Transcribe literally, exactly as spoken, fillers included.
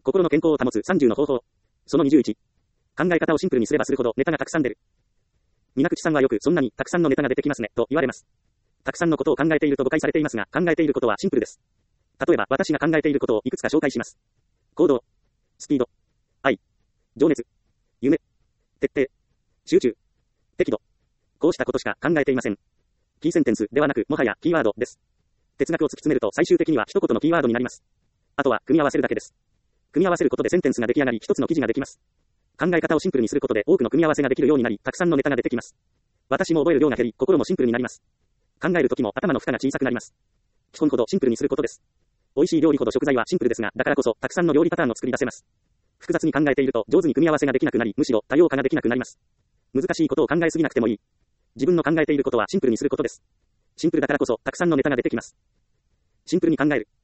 心の健康を保つさんじゅうの方法。そのにじゅういち。考え方をシンプルにすればするほどネタがたくさん出る。水口さんはよくそんなにたくさんのネタが出てきますね、と言われます。たくさんのことを考えていると誤解されていますが、考えていることはシンプルです。例えば私が考えていることをいくつか紹介します。行動、スピード、愛、情熱、夢、徹底、集中、適度。こうしたことしか考えていません。キーセンテンスではなく、もはやキーワードです。哲学を突き詰めると最終的には一言のキーワードになります。あとは組み合わせるだけです。組み合わせることでセンテンスが出来上がり一つの記事ができます。考え方をシンプルにすることで多くの組み合わせができるようになり、たくさんのネタが出てきます。私も覚える量が減り、心もシンプルになります。考えるときも頭の負荷が小さくなります。基本ほどシンプルにすることです。美味しい料理ほど食材はシンプルですが、だからこそたくさんの料理パターンを作り出せます。複雑に考えていると上手に組み合わせができなくなり、むしろ多様化ができなくなります。難しいことを考えすぎなくてもいい。自分の考えていることはシンプルにすることです。シンプルだからこそたくさんのネタが出てきます。シンプルに考える。